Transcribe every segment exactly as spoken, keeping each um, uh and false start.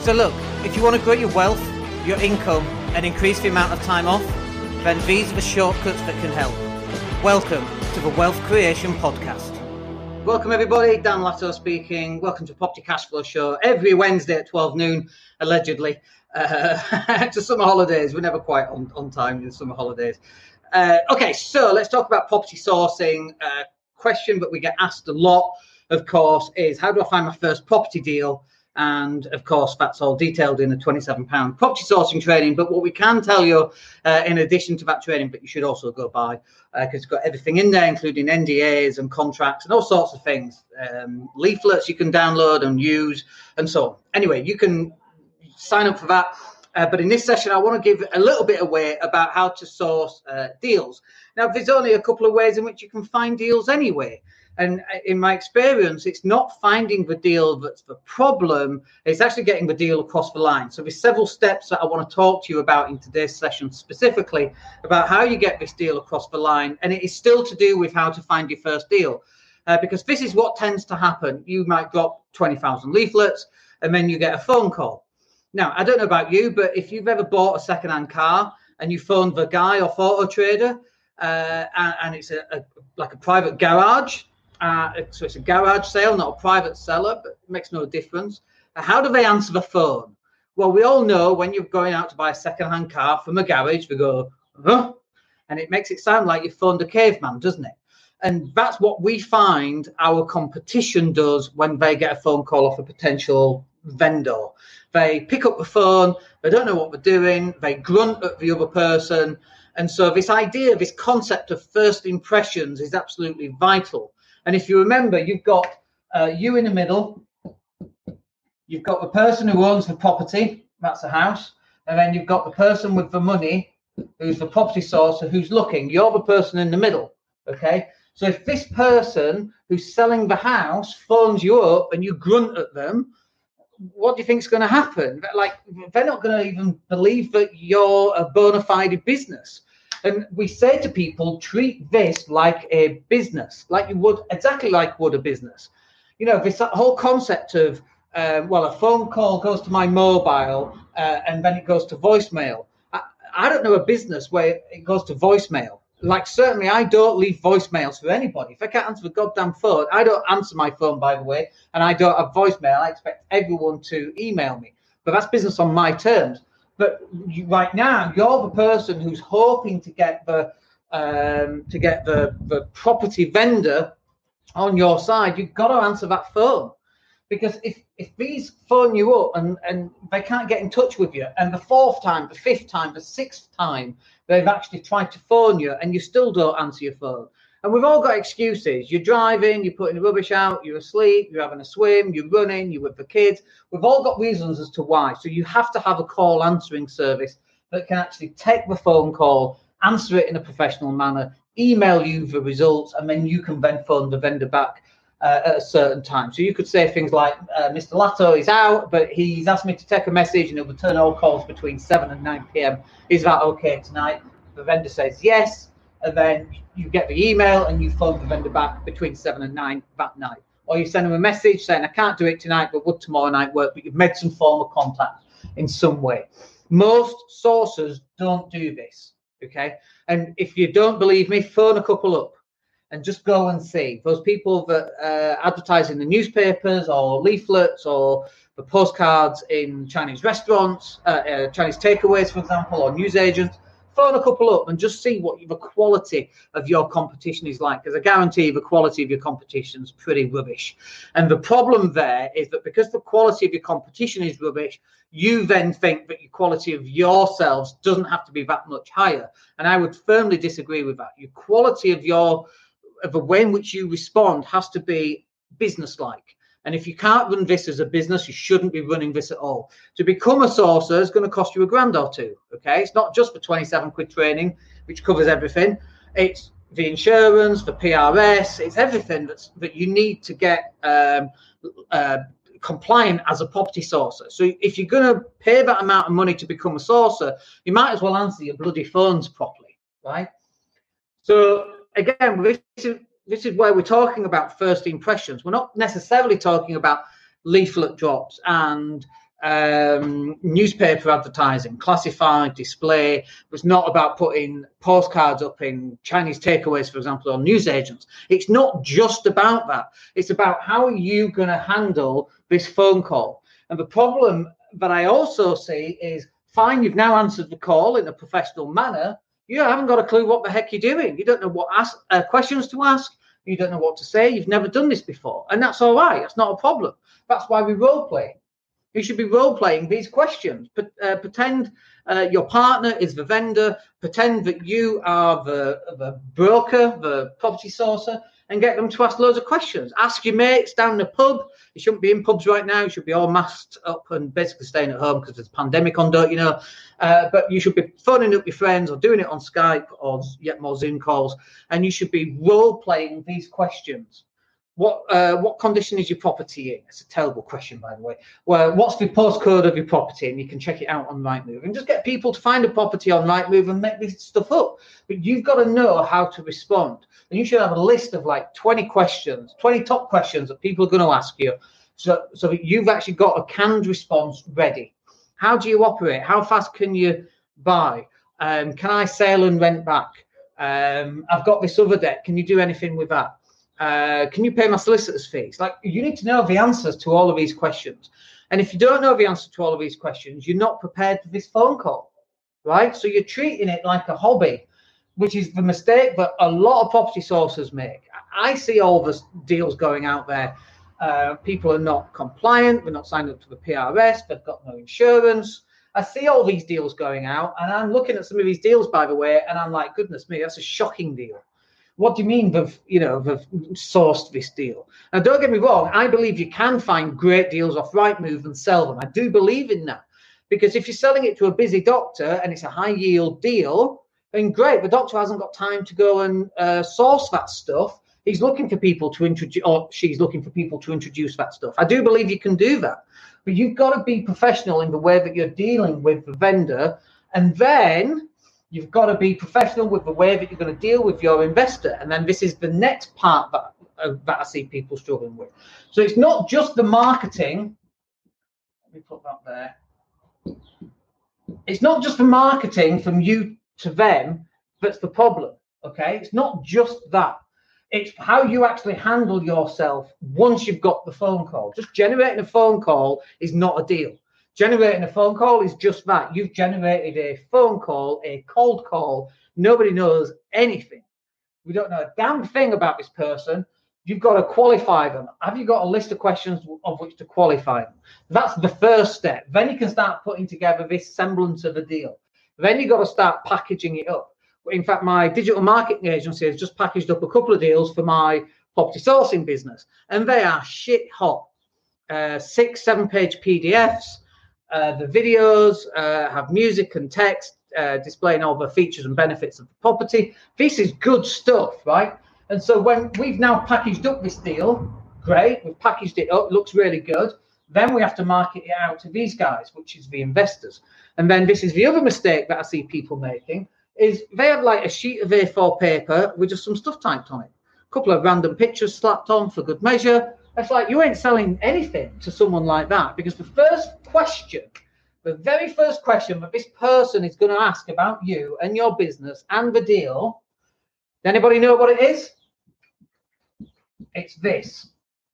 So look, if you want to grow your wealth, your income, and increase the amount of time off, then these are the shortcuts that can help. Welcome to the Wealth Creation Podcast. Welcome everybody, Dan Latto speaking. Welcome to Property Cash Flow Show every Wednesday at twelve noon, allegedly. Uh, to summer holidays, we're never quite on, on time in the summer holidays. Uh, okay, so let's talk about property sourcing. Uh, question that we get asked a lot, of course, is how do I find my first property deal? And of course, that's all detailed in a twenty-seven pound property sourcing training. But what we can tell you, uh, in addition to that training, but you should also go buy, because uh, it's got everything in there, including N D As and contracts and all sorts of things, um, leaflets you can download and use, and so on. Anyway, you can sign up for that. Uh, but in this session, I want to give a little bit away about how to source uh, deals. Now, there's only a couple of ways in which you can find deals anyway. And in my experience, it's not finding the deal that's the problem. It's actually getting the deal across the line. So there's several steps that I want to talk to you about in today's session, specifically about how you get this deal across the line. And it is still to do with how to find your first deal, uh, because this is what tends to happen. You might drop twenty thousand leaflets and then you get a phone call. Now, I don't know about you, but if you've ever bought a second-hand car and you phoned the guy off Auto Trader, uh, and, and it's a, a like a private garage, Uh, so it's a garage sale, not a private seller, but it makes no difference. Uh, how do they answer the phone? Well, we all know when you're going out to buy a second-hand car from a garage, they go, huh? And it makes it sound like you phoned a caveman, doesn't it? And that's what we find our competition does when they get a phone call off a potential vendor. They pick up the phone, they don't know what they're doing, they grunt at the other person. And so this idea, this concept of first impressions is absolutely vital. And if you remember, you've got uh, you in the middle, you've got the person who owns the property, that's the house, and then you've got the person with the money, who's the property sourcer, who's looking. You're the person in the middle, okay? So if this person who's selling the house phones you up and you grunt at them, what do you think is going to happen? Like, they're not going to even believe that you're a bona fide business. And we say to people, treat this like a business, like you would, exactly like would a business. You know, this whole concept of, uh, well, a phone call goes to my mobile uh, and then it goes to voicemail. I, I don't know a business where it goes to voicemail. Like, certainly I don't leave voicemails for anybody. If I can't answer the goddamn phone, I don't answer my phone, by the way, and I don't have voicemail. I expect everyone to email me. But that's business on my terms. But you, right now, you're the person who's hoping to get the um, to get the, the property vendor on your side. You've got to answer that phone, because if if these phone you up and, and they can't get in touch with you, and the fourth time, the fifth time, the sixth time they've actually tried to phone you and you still don't answer your phone. And we've all got excuses. You're driving, you're putting the rubbish out, you're asleep, you're having a swim, you're running, you're with the kids. We've all got reasons as to why. So you have to have a call answering service that can actually take the phone call, answer it in a professional manner, email you the results, and then you can then phone the vendor back uh, at a certain time. So you could say things like, uh, Mister Latto is out, but he's asked me to take a message and he'll return all calls between seven and nine p.m. Is that okay tonight? The vendor says yes. And then you get the email and you phone the vendor back between seven and nine that night. Or you send them a message saying, I can't do it tonight, but would tomorrow night work? But you've made some form of contact in some way. Most sources don't do this, okay? And if you don't believe me, phone a couple up and just go and see. Those people that uh, advertise in the newspapers or leaflets or the postcards in Chinese restaurants, uh, uh, Chinese takeaways, for example, or newsagents, phone a couple up and just see what the quality of your competition is like, because I guarantee the quality of your competition is pretty rubbish. And the problem there is that because the quality of your competition is rubbish, you then think that your quality of yourselves doesn't have to be that much higher. And I would firmly disagree with that. Your quality of your of the way in which you respond has to be business-like. And if you can't run this as a business, you shouldn't be running this at all. To become a sourcer is going to cost you a grand or two. Okay, it's not just for twenty-seven quid training, which covers everything. It's the insurance, the P R S, it's everything that's that you need to get um, uh, compliant as a property sourcer. So if you're going to pay that amount of money to become a sourcer, you might as well answer your bloody phones properly, right? So again, this is This is where we're talking about first impressions. We're not necessarily talking about leaflet drops and um, newspaper advertising, classified, display. It was not about putting postcards up in Chinese takeaways, for example, or newsagents. It's not just about that. It's about how are you going to handle this phone call. And the problem that I also see is, fine, you've now answered the call in a professional manner. You haven't got a clue what the heck you're doing. You don't know what ask, uh, questions to ask. You don't know what to say. You've never done this before. And that's all right. That's not a problem. That's why we role play. You should be role playing these questions. But, uh, pretend uh, your partner is the vendor. Pretend that you are the, the broker, the property sourcer, and get them to ask loads of questions. Ask your mates down the pub. You shouldn't be in pubs right now. You should be all masked up and basically staying at home because there's a pandemic on, don't you know? Uh, but you should be phoning up your friends or doing it on Skype or yet more Zoom calls. And you should be role playing these questions. What uh, what condition is your property in? It's a terrible question, by the way. Well, what's the postcode of your property? And you can check it out on Rightmove. And just get people to find a property on Rightmove and make this stuff up. But you've got to know how to respond. And you should have a list of like twenty questions, twenty top questions that people are going to ask you, so, so that you've actually got a canned response ready. How do you operate? How fast can you buy? Um, can I sell and rent back? Um, I've got this other debt. Can you do anything with that? Uh, can you pay my solicitor's fees? Like, you need to know the answers to all of these questions. And if you don't know the answer to all of these questions, you're not prepared for this phone call, right? So you're treating it like a hobby, which is the mistake that a lot of property sources make. I see all the deals going out there. Uh, people are not compliant. They're not signed up to the P R S. They've got no insurance. I see all these deals going out, and I'm looking at some of these deals, by the way, and I'm like, goodness me, that's a shocking deal. What do you mean they've, you know, they've sourced this deal? Now, don't get me wrong. I believe you can find great deals off Rightmove and sell them. I do believe in that, because if you're selling it to a busy doctor and it's a high yield deal, then great. The doctor hasn't got time to go and uh, source that stuff. He's looking for people to introduce, or she's looking for people to introduce that stuff. I do believe you can do that, but you've got to be professional in the way that you're dealing with the vendor, and then you've got to be professional with the way that you're going to deal with your investor. And then this is the next part that, uh, that I see people struggling with. So it's not just the marketing. Let me put that there. It's not just the marketing from you to them that's the problem, okay? It's not just that. It's how you actually handle yourself once you've got the phone call. Just generating a phone call is not a deal. Generating a phone call is just that. You've generated a phone call, a cold call. Nobody knows anything. We don't know a damn thing about this person. You've got to qualify them. Have you got a list of questions of which to qualify them? That's the first step. Then you can start putting together this semblance of a deal. Then you've got to start packaging it up. In fact, my digital marketing agency has just packaged up a couple of deals for my property sourcing business, and they are shit hot. Uh, six, seven page P D Fs. Uh, the videos uh, have music and text uh, displaying all the features and benefits of the property. This is good stuff, right? And so when we've now packaged up this deal, great, we've packaged it up, looks really good. Then we have to market it out to these guys, which is the investors. And then this is the other mistake that I see people making, is they have like a sheet of A four paper with just some stuff typed on it. A couple of random pictures slapped on for good measure. It's like you ain't selling anything to someone like that, because the first question, the very first question that this person is going to ask about you and your business and the deal, does anybody know what it is? It's this.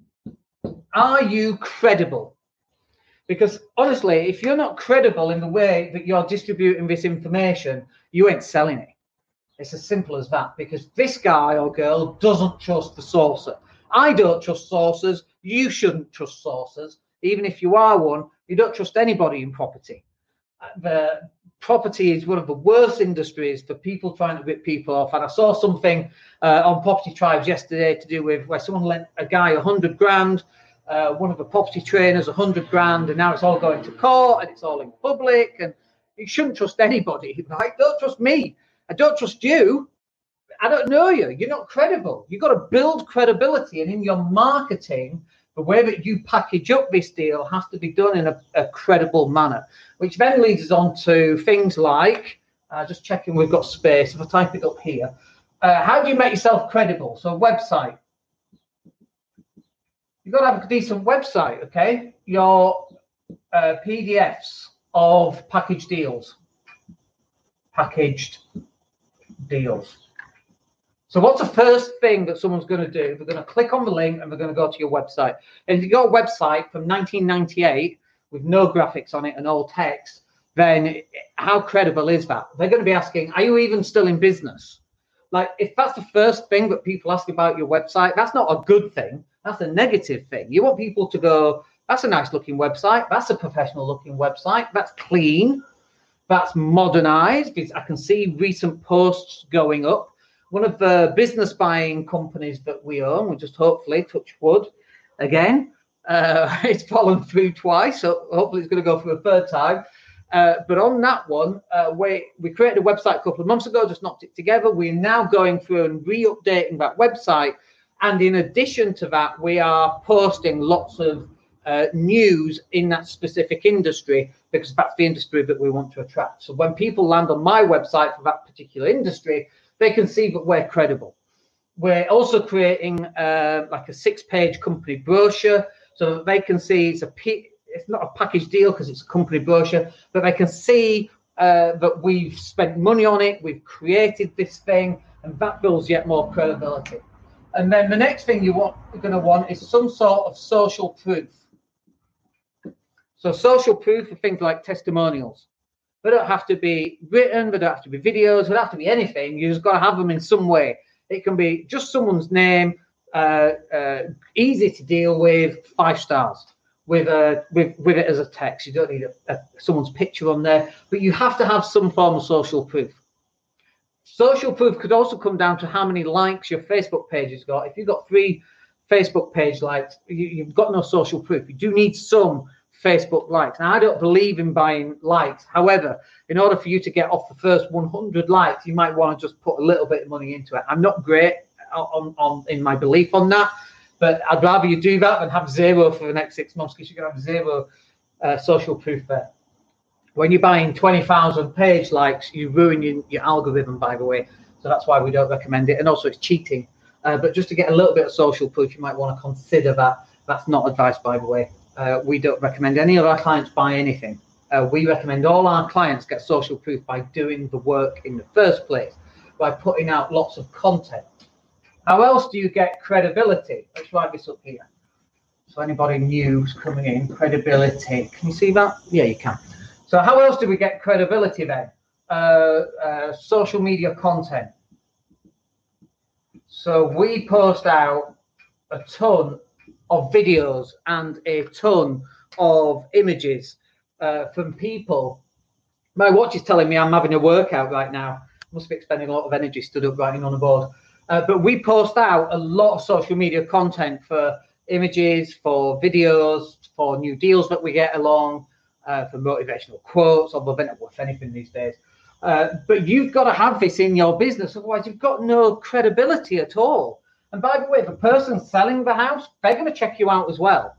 Are you credible? Because honestly, if you're not credible in the way that you're distributing this information, you ain't selling it. It's as simple as that, because this guy or girl doesn't trust the sourcer. I don't trust sourcers. You shouldn't trust sourcers. Even if you are one, you don't trust anybody in property. The property is one of the worst industries for people trying to rip people off. And I saw something uh, on Property Tribes yesterday to do with where someone lent a guy a hundred grand, uh, one of the property trainers a hundred grand, and now it's all going to court and it's all in public. And you shouldn't trust anybody, right? Don't trust me. I don't trust you. I don't know you. You're not credible. You've got to build credibility, and in your marketing, the way that you package up this deal has to be done in a, a credible manner, which then leads us on to things like, uh, just checking we've got space. If I type it up here, uh, how do you make yourself credible? So a website. You've got to have a decent website, okay? Your uh, P D Fs of package deals. Packaged deals. So what's the first thing that someone's going to do? They're going to click on the link and they're going to go to your website. And if you've got a website from nineteen ninety-eight with no graphics on it and all text, then how credible is that? They're going to be asking, are you even still in business? Like, if that's the first thing that people ask about your website, that's not a good thing. That's a negative thing. You want people to go, that's a nice looking website. That's a professional looking website. That's clean. That's modernized. I can see recent posts going up. One of the business buying companies that we own, we just hopefully touch wood again, uh, it's fallen through twice, so hopefully it's going to go for a third time. Uh, but on that one, uh, we, we created a website a couple of months ago, just knocked it together. We're now going through and re-updating that website. And in addition to that, we are posting lots of uh, news in that specific industry, because that's the industry that we want to attract. So when people land on my website for that particular industry, they can see that we're credible. We're also creating uh, like a six-page company brochure, so that they can see it's a P it's not a package deal because it's a company brochure, but they can see uh, that we've spent money on it, we've created this thing, and that builds yet more credibility. And then the next thing you want, you're going to want is some sort of social proof. So social proof of things like testimonials. They don't have to be written, they don't have to be videos, they don't have to be anything. You just got to have them in some way. It can be just someone's name, uh, uh, easy to deal with, five stars. With a with with it as a text, you don't need a, a, someone's picture on there, but you have to have some form of social proof. Social proof could also come down to how many likes your Facebook page has got. If you've got three Facebook page likes, you, you've got no social proof. You do need some Facebook likes. Now, I don't believe in buying likes. However, in order for you to get off the first one hundred likes, you might want to just put a little bit of money into it. I'm not great on, on in my belief on that. But I'd rather you do that than have zero for the next six months, because you're going to have zero uh, social proof there. When you're buying twenty thousand page likes, you ruin your, your algorithm, by the way. So that's why we don't recommend it. And also it's cheating. Uh, but just to get a little bit of social proof, you might want to consider that. That's not advice, by the way. Uh, we don't recommend any of our clients buy anything. Uh, we recommend all our clients get social proof by doing the work in the first place, by putting out lots of content. How else do you get credibility? Let's write this up here. So anybody new who's coming in, credibility. Can you see that? Yeah, you can. So how else do we get credibility then? Uh, uh, social media content. So we post out a ton of videos and a ton of images uh, from people. My watch is telling me I'm having a workout right now. Must be expending a lot of energy stood up writing on a board. Uh, but we post out a lot of social media content for images, for videos, for new deals that we get along, uh, for motivational quotes, although they're not worth anything these days. Uh, but you've got to have this in your business, otherwise you've got no credibility at all. And by the way, the person selling the house, they're going to check you out as well.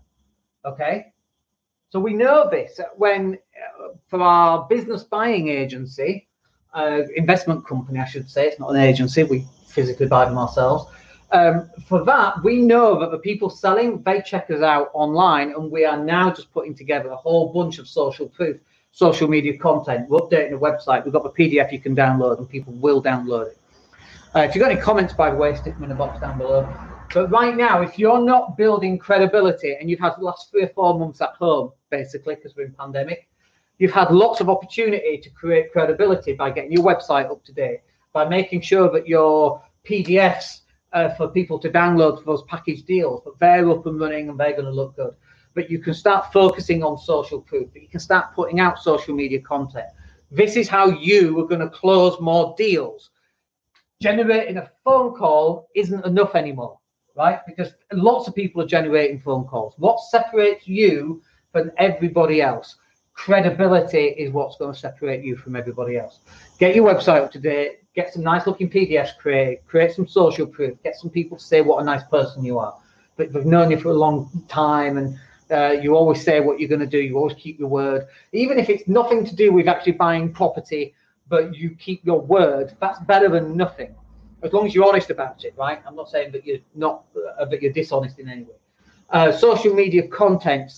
Okay? So we know this when, uh, for our business buying agency, uh, investment company, I should say, it's not an agency, we physically buy them ourselves. Um, for that, we know that the people selling, they check us out online, and we are now just putting together a whole bunch of social proof, social media content. We're updating the website. We've got the P D F you can download, and people will download it. Uh, if you've got any comments, by the way, stick them in the box down below. But right now, if you're not building credibility, and you've had the last three or four months at home, basically, because we're in pandemic, you've had lots of opportunity to create credibility by getting your website up to date, by making sure that your P D Fs uh, for people to download for those package deals, but they're up and running and they're going to look good. But you can start focusing on social proof. You can start putting out social media content. This is how you are going to close more deals. Generating a phone call isn't enough anymore, right? Because lots of people are generating phone calls. What separates you from everybody else? Credibility is what's going to separate you from everybody else. Get your website up to date, get some nice looking P D Fs created, create some social proof, get some people to say what a nice person you are. But they've known you for a long time, and uh, you always say what you're going to do, you always keep your word. Even if it's nothing to do with actually buying property, but you keep your word, that's better than nothing. As long as you're honest about it, right? I'm not saying that you're not, uh, that you're dishonest in any way. Uh, social media content, start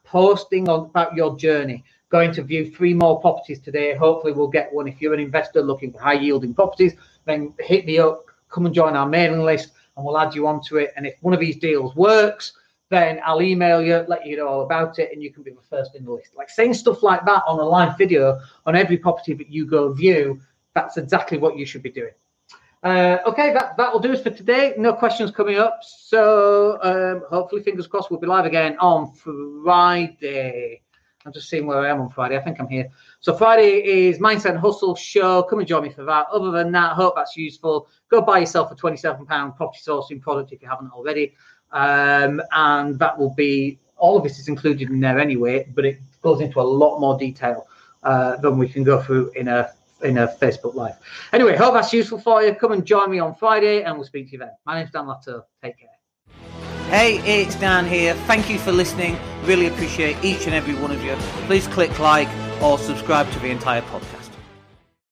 posting on about your journey. Going to view three more properties today. Hopefully we'll get one. If you're an investor looking for high yielding properties, then hit me up, come and join our mailing list, and we'll add you onto it. And if one of these deals works, then I'll email you, let you know all about it, and you can be the first in the list. Like saying stuff like that on a live video on every property that you go view, that's exactly what you should be doing. Uh, okay, that, that will do us for today. No questions coming up. So um, hopefully, fingers crossed, we'll be live again on Friday. I'm just seeing where I am on Friday. I think I'm here. So Friday is Mindset and Hustle show. Come and join me for that. Other than that, I hope that's useful. Go buy yourself a twenty-seven pound property sourcing product if you haven't already. Um, and that will be, all of this is included in there anyway, but it goes into a lot more detail uh, than we can go through in a in a Facebook Live. Anyway, hope that's useful for you. Come and join me on Friday and we'll speak to you then. My name's Dan Latto. Take care. Hey, it's Dan here. Thank you for listening. Really appreciate each and every one of you. Please click like or subscribe to the entire podcast.